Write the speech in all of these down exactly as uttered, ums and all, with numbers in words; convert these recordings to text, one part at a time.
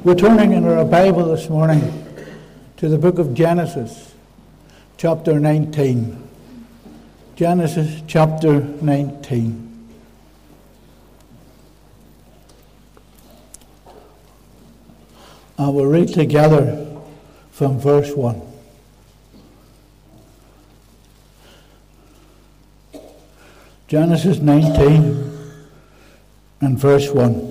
We're turning in our Bible this morning to the book of Genesis, chapter nineteen. Genesis chapter nineteen. And we'll read together from verse one. Genesis nineteen and verse one.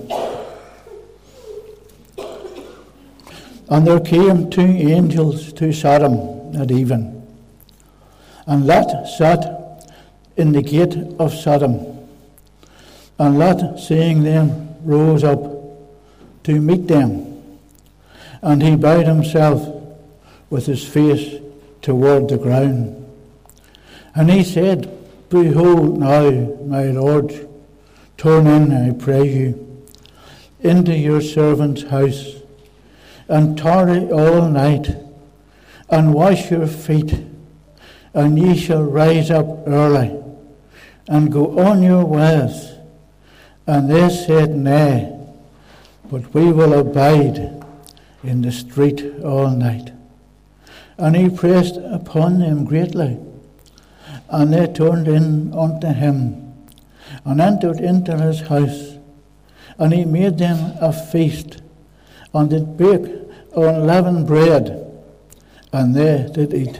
And there came two angels to Sodom at even, and Lot sat in the gate of Sodom. And Lot, seeing them, rose up to meet them, and he bowed himself with his face toward the ground. And he said, Behold now, my lord, turn in, I pray you, into your servant's house, and tarry all night, and wash your feet, and ye shall rise up early, and go on your ways. And they said, Nay, but we will abide in the street all night. And he pressed upon them greatly, and they turned in unto him, and entered into his house, and he made them a feast, and did bake unleavened bread, and they did eat.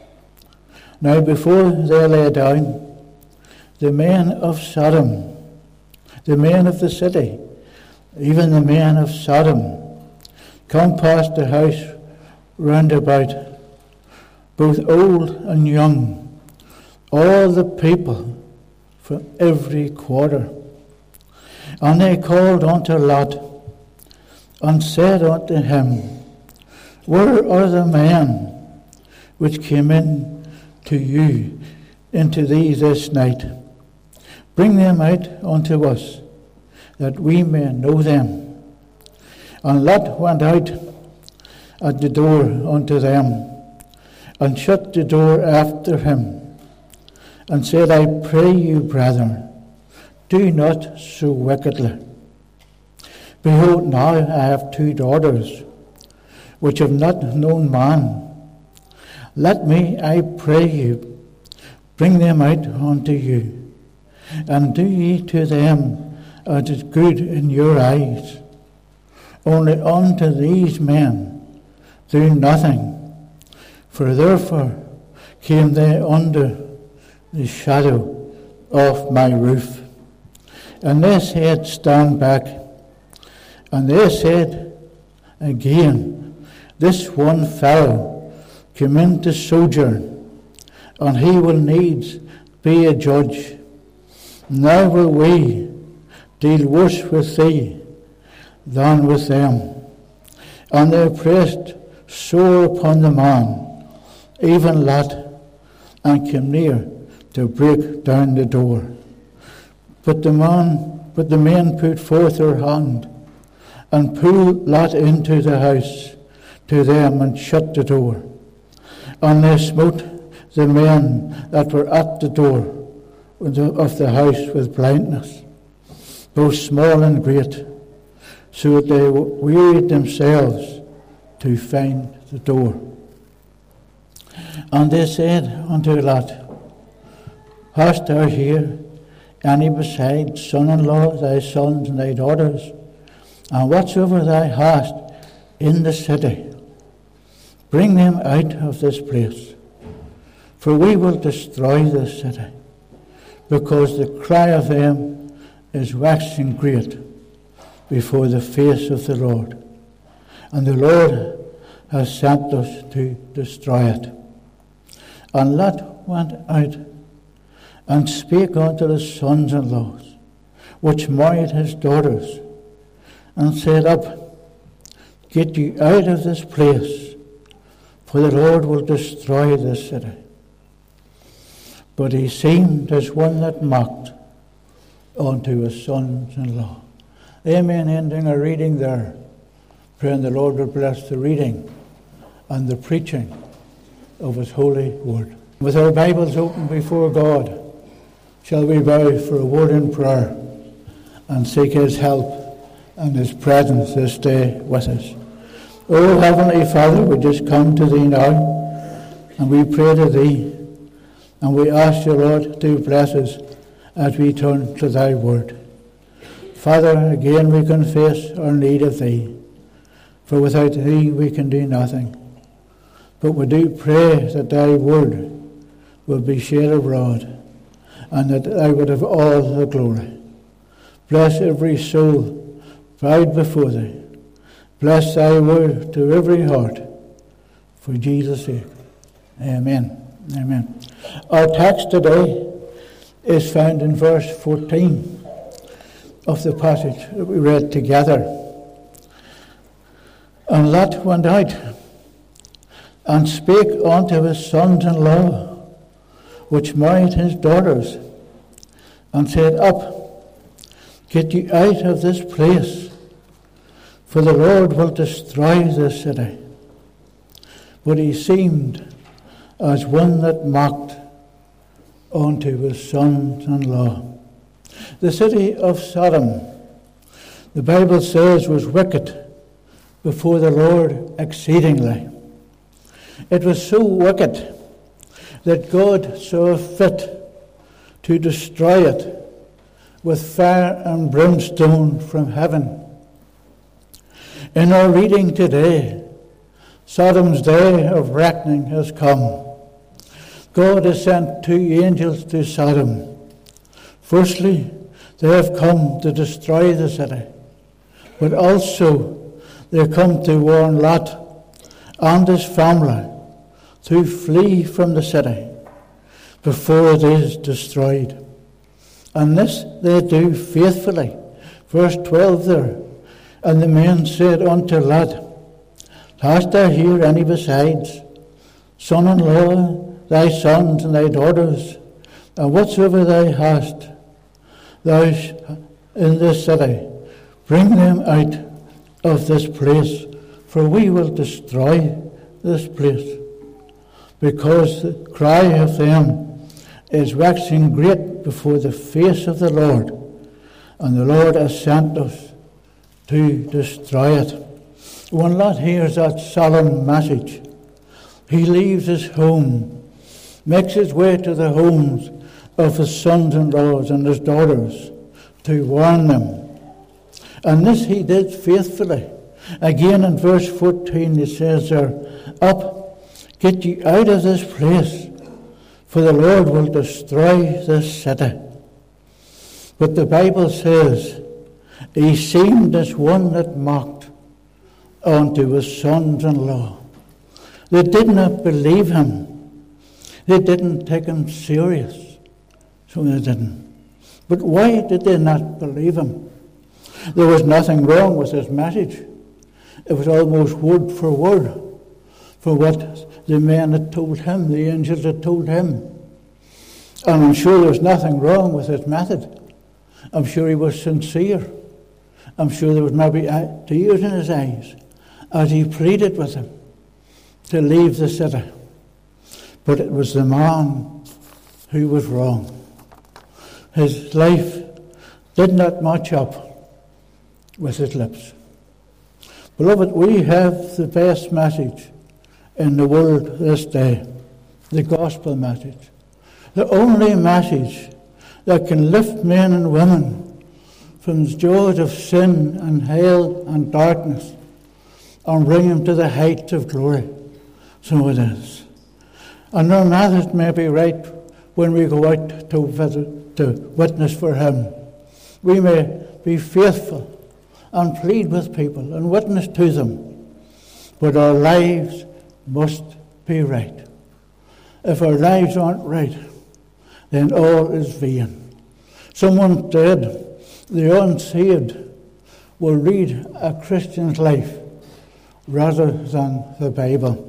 Now before they lay down, the men of Sodom, the men of the city, even the men of Sodom, come past the house round about, both old and young, all the people from every quarter. And they called unto Lot, and said unto him, Where are the men which came in to you into thee this night? Bring them out unto us, that we may know them. And Lot went out at the door unto them, and shut the door after him, and said, I pray you, brethren, do not so wickedly. Behold, now I have two daughters, which have not known man. Let me, I pray you, bring them out unto you, and do ye to them as is good in your eyes. Only unto these men do nothing, for therefore came they under the shadow of my roof. And they said, Stand back. And they said again, This one fellow came in to sojourn, and he will needs be a judge. Now will we deal worse with thee than with them. And they pressed sore upon the man, even Lot, and came near to break down the door. But the man, but the men put forth their hand, and pulled Lot into the house to them, and shut the door. And they smote the men that were at the door of the house with blindness, both small and great, so that they wearied themselves to find the door. And they said unto Lot, Hast thou here any besides son-in-law, thy sons and thy daughters, and whatsoever thou hast in the city? Bring them out of this place, for we will destroy this city, because the cry of them is waxing great before the face of the Lord, and the Lord has sent us to destroy it. And Lot went out and spake unto the sons-in-law, which married his daughters, and said, Up, get you out of this place, for the Lord will destroy this city. But he seemed as one that mocked unto his sons-in-law. Amen. Ending our reading there. Praying the Lord will bless the reading and the preaching of his holy word. With our Bibles open before God, shall we bow for a word in prayer and seek his help and his presence this day with us. O Heavenly Father, we just come to Thee now, and we pray to Thee, and we ask You, Lord, to bless us as we turn to Thy word. Father, again we confess our need of Thee, for without Thee we can do nothing. But we do pray that Thy word will be shared abroad, and that Thou would have all the glory. Bless every soul bowed before Thee. Bless Thy word to every heart, for Jesus' sake. Amen. Amen. Our text today is found in verse fourteen of the passage that we read together. And Lot went out and spake unto his sons-in-law, which married his daughters, and said, Up, get ye out of this place, for the Lord will destroy this city. But he seemed as one that mocked unto his sons-in-law. The city of Sodom, the Bible says, was wicked before the Lord exceedingly. It was so wicked that God saw fit to destroy it with fire and brimstone from heaven. In our reading today, Sodom's day of reckoning has come. God has sent two angels to Sodom. Firstly, they have come to destroy the city, but also they have come to warn Lot and his family to flee from the city before it is destroyed. And this they do faithfully. Verse twelve there, and the men said unto Lot, Hast thou here any besides, son-in-law, thy sons and thy daughters, and whatsoever thou hast, thou in this city, bring them out of this place, for we will destroy this place, because the cry of them is waxing great before the face of the Lord, and the Lord has sent us to destroy it. When Lot hears that solemn message, he leaves his home, makes his way to the homes of his sons-in-laws and his daughters to warn them. And this he did faithfully. Again in verse fourteen it says there, Up, get ye out of this place, for the Lord will destroy this city. But the Bible says, he seemed as one that mocked unto his sons-in-law. They did not believe him. They didn't take him serious. So they didn't. But why did they not believe him? There was nothing wrong with his message. It was almost word for word for what the men had told him, the angels had told him. And I'm sure there was nothing wrong with his method. I'm sure he was sincere. I'm sure there was maybe tears in his eyes as he pleaded with him to leave the city. But it was the man who was wrong. His life did not match up with his lips. Beloved, we have the best message in the world this day, the gospel message. The only message that can lift men and women from the jaws of sin and hell and darkness and bring them to the heights of glory. So it is. And our method may be right when we go out to visit, to witness for him. We may be faithful and plead with people and witness to them. But our lives must be right. If our lives aren't right, then all is vain. Someone said, the unsaved will read a Christian's life rather than the Bible.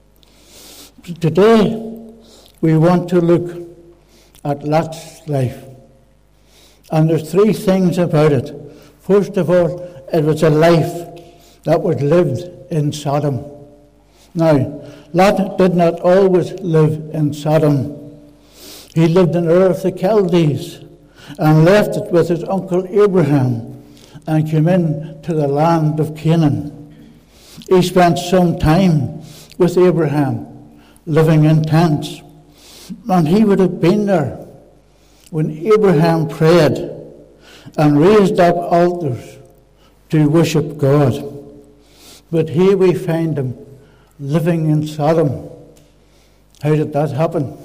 Today, we want to look at Lot's life. And there's three things about it. First of all, it was a life that was lived in Sodom. Now, Lot did not always live in Sodom. He lived in Ur of the Chaldees and left it with his uncle Abraham and came in to the land of Canaan. He spent some time with Abraham, living in tents. And he would have been there when Abraham prayed and raised up altars to worship God. But here we find him living in Sodom. How did that happen?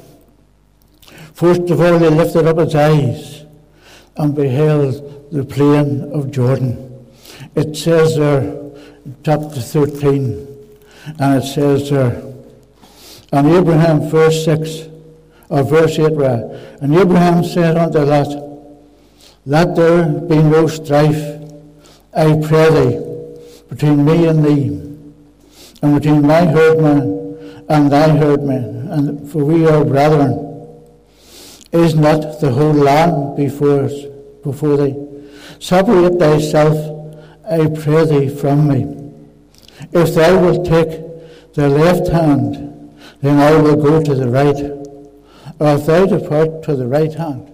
First of all, he lifted up his eyes and beheld the plain of Jordan. It says there, chapter thirteen, and it says there, and Abraham, verse six, or verse eight, rather, and Abraham said unto Lot, let there be no strife, I pray thee, between me and thee, and between my herdmen and thy herdmen, and for we are brethren. Is not the whole land before us, before thee? Separate thyself, I pray thee, from me. If thou wilt take the left hand, then I will go to the right. Or if thou depart to the right hand,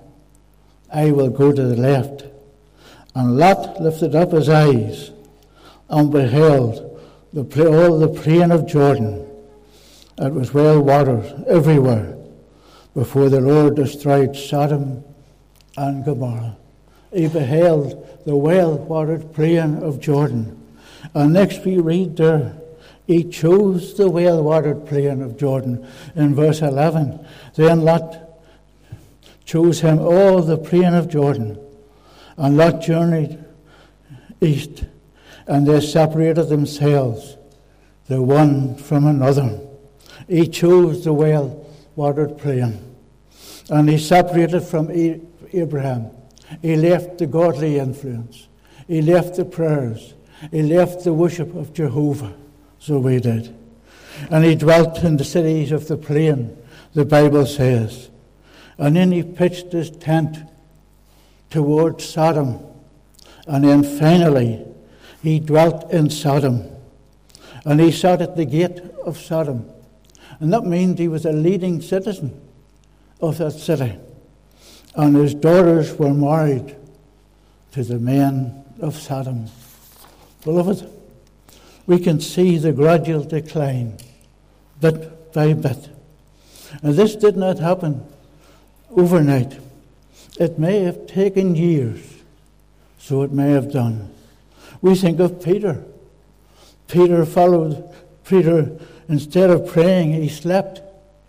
I will go to the left. And Lot lifted up his eyes and beheld the, all the plain of Jordan. It was well watered everywhere, before the Lord destroyed Sodom and Gomorrah. He beheld the well-watered plain of Jordan. And next we read there, he chose the well-watered plain of Jordan. In verse eleven, then Lot chose him all the plain of Jordan. And Lot journeyed east, and they separated themselves, the one from another. He chose the well-watered plain. And he separated from Abraham. He left the godly influence. He left the prayers. He left the worship of Jehovah. So he did. And he dwelt in the cities of the plain, the Bible says. And then he pitched his tent towards Sodom. And then finally, he dwelt in Sodom. And he sat at the gate of Sodom. And that means he was a leading citizen of that city. And his daughters were married to the men of Sodom. Beloved, we can see the gradual decline, bit by bit. And this did not happen overnight. It may have taken years, so it may have done. We think of Peter. Peter followed, Peter, instead of praying, he slept.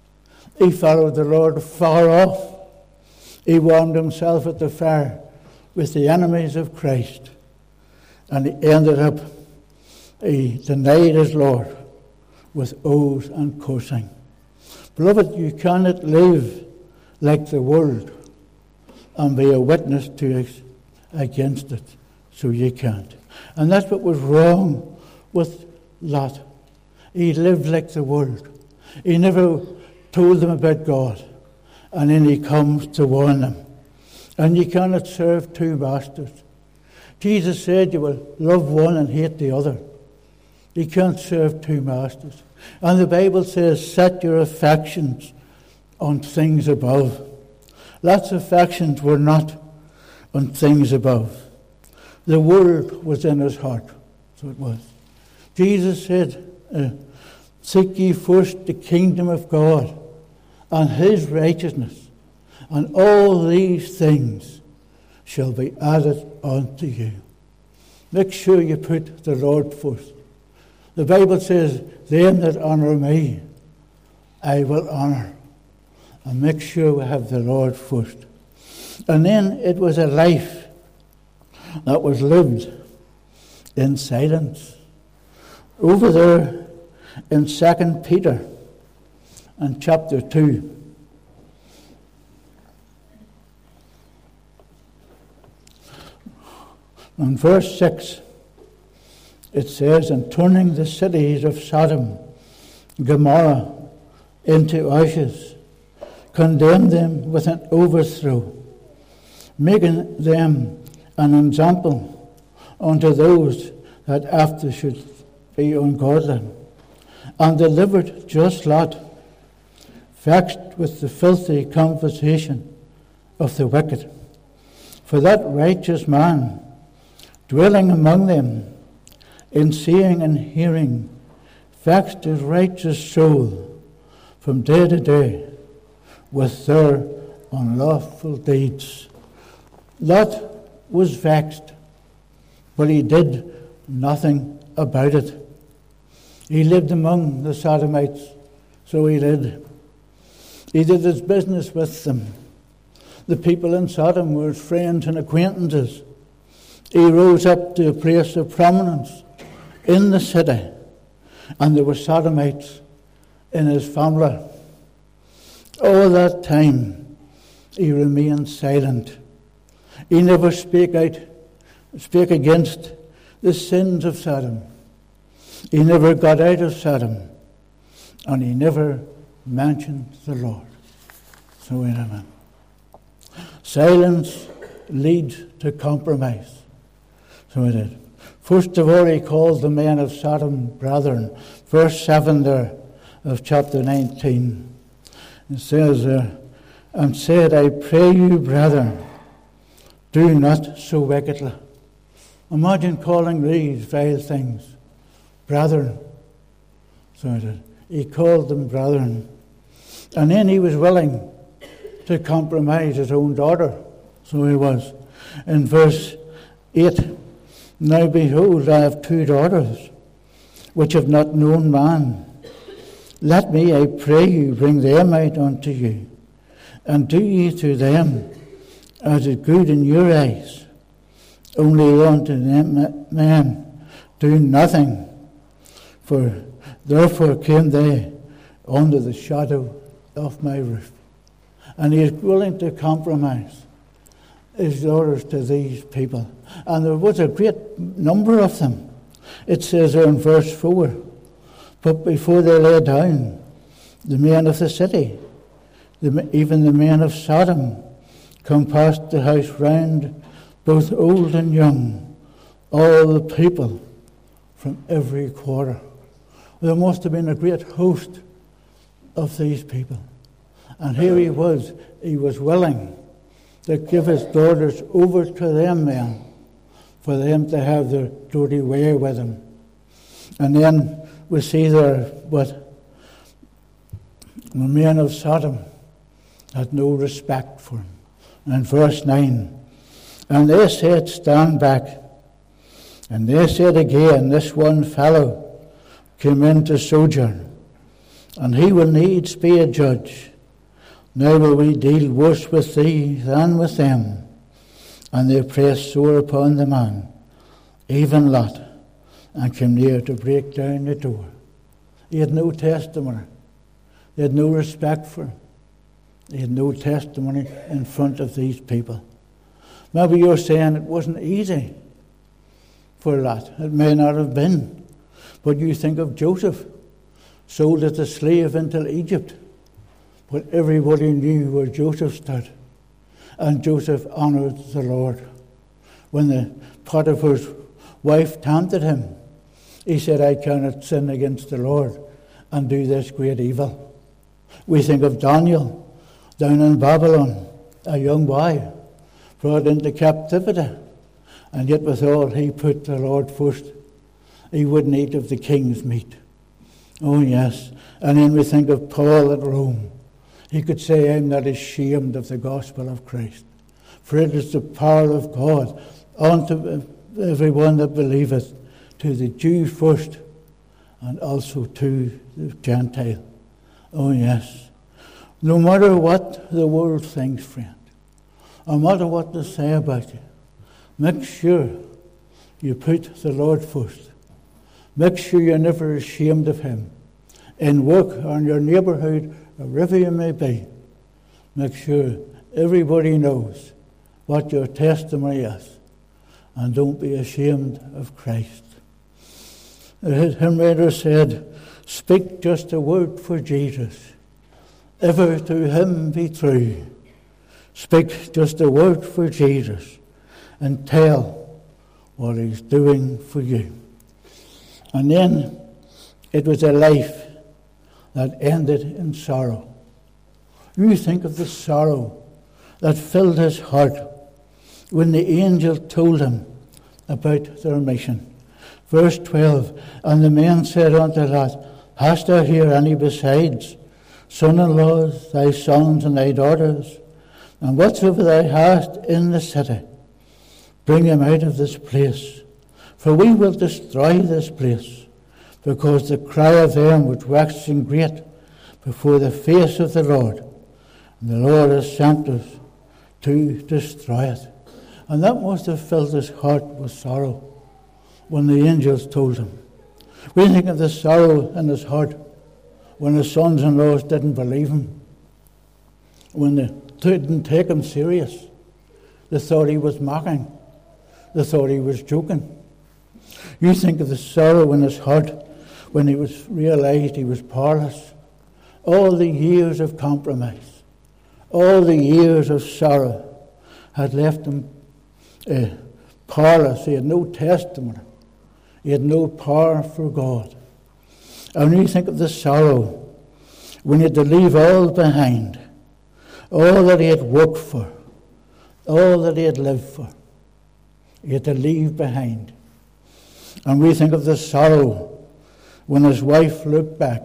He followed the Lord far off. He warmed himself at the fire with the enemies of Christ. And he ended up, he denied his Lord with oaths and cursing. Beloved, you cannot live like the world and be a witness to against it. So you can't. And that's what was wrong with Lot. He lived like the world. He never told them about God. And then he comes to warn them. And you cannot serve two masters. Jesus said you will love one and hate the other. You can't serve two masters. And the Bible says, set your affections on things above. Lot's affections were not on things above. The world was in his heart. So it was. Jesus said, uh, seek ye first the kingdom of God and his righteousness, and all these things shall be added unto you. Make sure you put the Lord first. The Bible says, them that honour me, I will honour. And make sure we have the Lord first. And then it was a life that was lived in silence. Over there in Second Peter and chapter two. In verse six, it says, and turning the cities of Sodom, Gomorrah into ashes, condemned them with an overthrow, making them an example unto those that after should be ungodly, and delivered just Lot, vexed with the filthy conversation of the wicked. For that righteous man, dwelling among them, in seeing and hearing, vexed his righteous soul from day to day with their unlawful deeds. Lot was vexed, but he did nothing about it. He lived among the Sodomites, so he did. He did his business with them. The people in Sodom were his friends and acquaintances. He rose up to a place of prominence in the city, and there were Sodomites in his family. All that time, he remained silent. He never spake out, spake against the sins of Sodom. He never got out of Sodom, and he never mentioned the Lord. So, amen. Silence leads to compromise. So it did. First of all, he called the men of Sodom brethren. Verse seven there of chapter nineteen. It says there, and said, I pray you, brethren, do not so wickedly. Imagine calling these vile things brethren. So it did. He called them brethren. And then he was willing to compromise his own daughter. So he was. In verse eight, now behold, I have two daughters, which have not known man. Let me, I pray you, bring them out unto you, and do ye to them as is good in your eyes. Only unto them men do nothing, for therefore came they under the shadow of my roof. And he is willing to compromise his daughters to these people. And there was a great number of them. It says there in verse four, but before they lay down, the men of the city, the, even the men of Sodom, compassed the house round, both old and young, all the people from every quarter. There must have been a great host of these people. And here he was, he was willing to give his daughters over to them then, for them to have their dirty way with him. And then we see there what the men of Sodom had no respect for him. And in verse nine, and they said, stand back. And they said again, this one fellow came in to sojourn, and he will needs be a judge. Now will we deal worse with thee than with them. And they pressed sore upon the man, even Lot, and came near to break down the door. He had no testimony. He had no respect for him. He had no testimony in front of these people. Maybe you're saying it wasn't easy for Lot. It may not have been. But you think of Joseph, sold as a slave into Egypt. But everybody knew where Joseph stood. And Joseph honoured the Lord. When the Potiphar's wife tempted him, he said, I cannot sin against the Lord and do this great evil. We think of Daniel down in Babylon, a young boy brought into captivity. And yet withal he put the Lord first. He wouldn't eat of the king's meat. Oh yes. And then we think of Paul at Rome. He could say, I'm not ashamed of the gospel of Christ, for it is the power of God unto everyone that believeth, to the Jew first, and also to the Gentile. Oh yes. No matter what the world thinks, friend, no matter what they say about you, make sure you put the Lord first. Make sure you're never ashamed of him. In work or in your neighbourhood, or wherever you may be, make sure everybody knows what your testimony is, and don't be ashamed of Christ. The hymn writer said, speak just a word for Jesus, ever to him be true. Speak just a word for Jesus, and tell what he's doing for you. And then it was a life that ended in sorrow. You think of the sorrow that filled his heart when the angel told him about their mission. Verse twelve, and the men said unto Lot, Hast thou here any besides son-in-laws, thy sons and thy daughters? And whatsoever thou hast in the city, bring them out of this place. For we will destroy this place, because the cry of them was waxing great before the face of the Lord. And the Lord has sent us to destroy it. And that must have filled his heart with sorrow when the angels told him. We think of the sorrow in his heart when his sons-in-laws didn't believe him, when they didn't take him serious. They thought he was mocking. They thought he was joking. You think of the sorrow in his heart when he was realized he was powerless. All the years of compromise, all the years of sorrow had left him uh, powerless. He had no testimony. He had no power for God. And when you think of the sorrow when he had to leave all behind, all that he had worked for, all that he had lived for, he had to leave behind. And we think of the sorrow when his wife looked back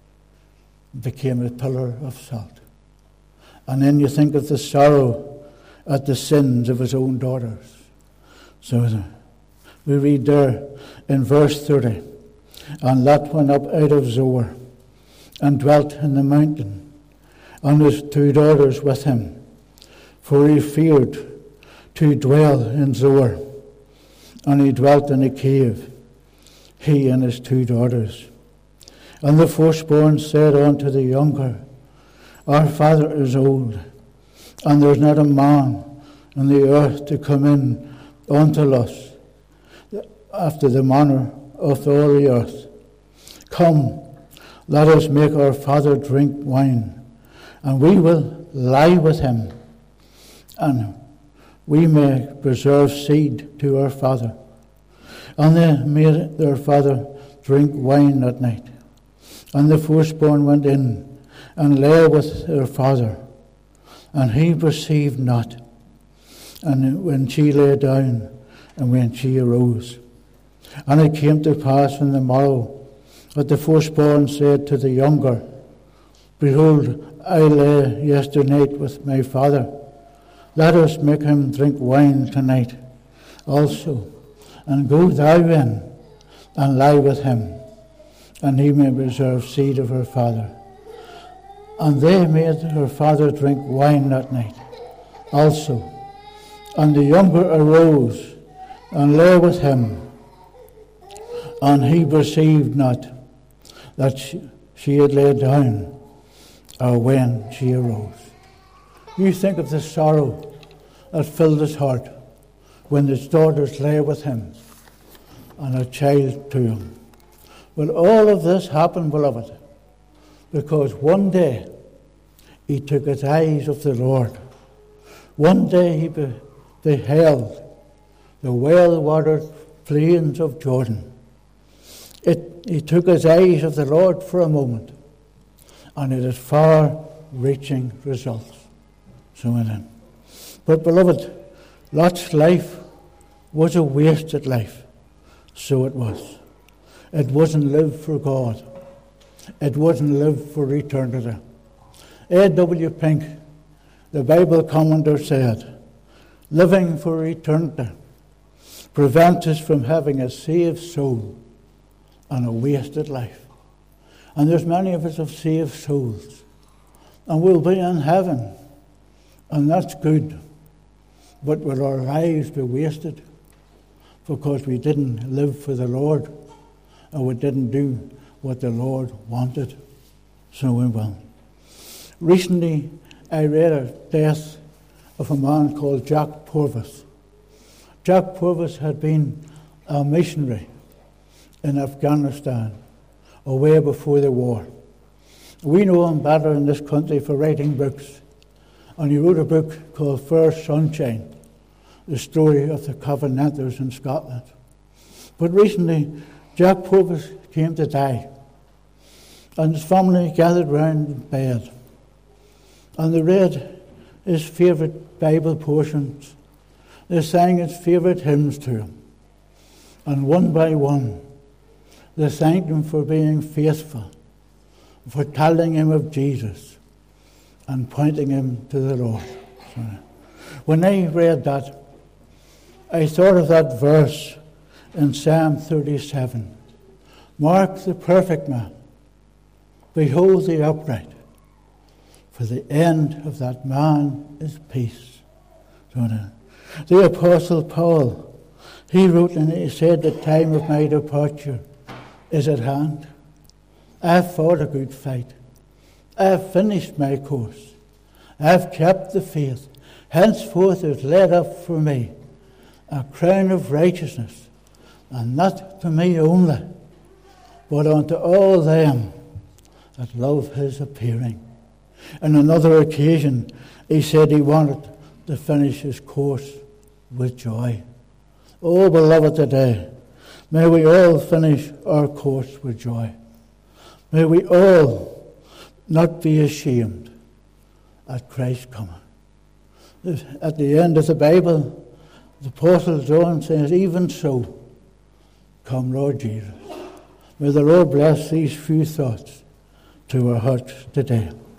and became a pillar of salt. And then you think of the sorrow at the sins of his own daughters. So we read there in verse thirty, and Lot went up out of Zoar and dwelt in the mountain, and his two daughters with him, for he feared to dwell in Zoar. And he dwelt in a cave, he and his two daughters. And the firstborn said unto the younger, Our father is old, and there is not a man on the earth to come in unto us after the manner of all the earth. Come, let us make our father drink wine, and we will lie with him, and we may preserve seed to our father. And they made their father drink wine that night. And the firstborn went in and lay with her father, and he perceived not. And when she lay down, and when she arose. And it came to pass in the morrow that the firstborn said to the younger, Behold, I lay yesterday night with my father. Let us make him drink wine tonight also, and go thou in and lie with him, and he may preserve seed of her father. And they made her father drink wine that night also. And the younger arose and lay with him, and he perceived not that she, she had laid down, or when she arose. You think of the sorrow that filled his heart when his daughters lay with him and a child to him. But all of this happened, beloved, because one day he took his eyes off the Lord. One day he be- beheld the well-watered plains of Jordan. It, he took his eyes off the Lord for a moment, and it had far-reaching results. So then. But beloved, Lot's life was a wasted life. So it was. It wasn't lived for God. It wasn't lived for eternity. A W Pink, the Bible commentator, said, living for eternity prevents us from having a saved soul and a wasted life. And there's many of us have saved souls, and we'll be in heaven, and that's good. But will our lives be wasted because we didn't live for the Lord, or we didn't do what the Lord wanted? So we will. Recently, I read a death of a man called Jack Purvis. Jack Purvis had been a missionary in Afghanistan, away before the war. We know him better in this country for writing books. And he wrote a book called First Sunshine, the story of the Covenanters in Scotland. But recently, Jack Purvis came to die, and his family gathered round in bed, and they read his favourite Bible portions. They sang his favourite hymns to him. And one by one, they thanked him for being faithful, for telling him of Jesus and pointing him to the Lord. When I read that, I thought of that verse in Psalm thirty-seven. Mark the perfect man. Behold the upright. For the end of that man is peace. The Apostle Paul, he wrote and he said, the time of my departure is at hand. I have fought a good fight. I have finished my course. I have kept the faith. Henceforth is laid up for me a crown of righteousness, and not to me only, but unto all them that love his appearing. On another occasion, he said he wanted to finish his course with joy. Oh, beloved, today, may we all finish our course with joy. May we all not be ashamed at Christ's coming. At the end of the Bible, the Apostle John says, even so, come Lord Jesus. May the Lord bless these few thoughts to our hearts today.